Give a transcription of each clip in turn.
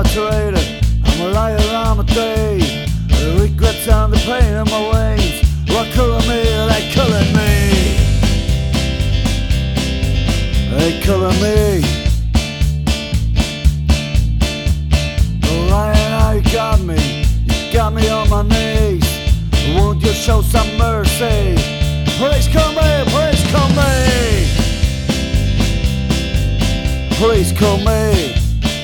a traitor, I'm a liar, I'm a thief. The regrets and the pain in my veins, what killing me, they killing me. They killing me. Lying, you got me on my knees. Won't you show some mercy? Please kill me, please kill me. Please kill me.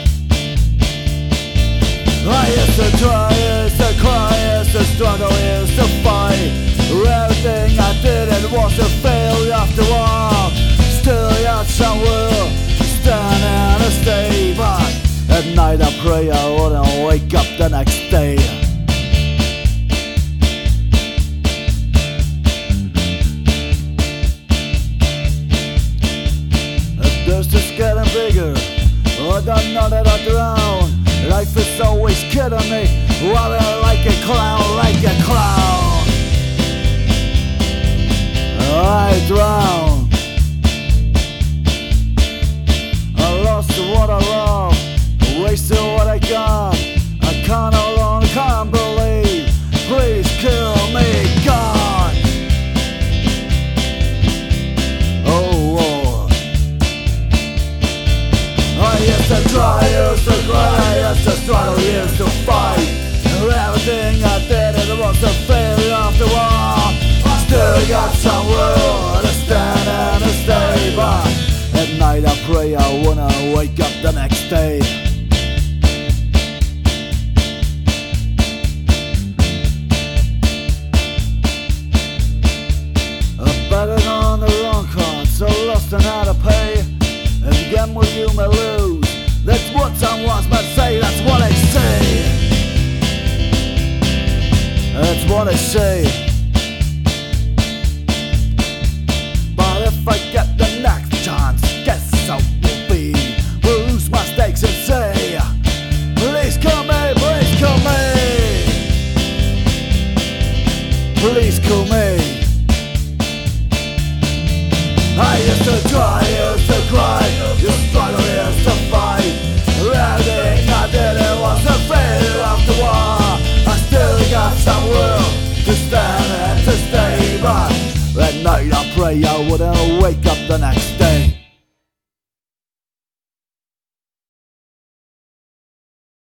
I used to try, used to cry, used to struggle, used to fight. Everything I did, it was a failure after all. Still got some will, stand and stay. But at night I pray I wouldn't wake up the next day. The thirst is getting bigger, I don't know that I drown. Life is always kidding me, walling like a clown, like a clown. I drown. I lost what I love, wasted what I got. I can't no longer can't believe. Please kill me, God. Oh Lord. I used to try, used to cry, used to struggle, used to fight. Everything I did, it was a failure after all. I still got some will to stand and to stay. But at night I pray I wanna wake up the next day. I betted on the wrong card, so lost on how to pay. And gamble you may lose. That's what someone might say, that's what I say. That's what I say. But if I get the next chance, guess I will be. Will lose my stakes and say, please kill me, please kill me. Please kill me. I used to try, used to cry, used to struggle, used to fight. Everything I did, it was a failure after all. I still got some will to stand and to stay. But at night I pray I wouldn't wake up the next day.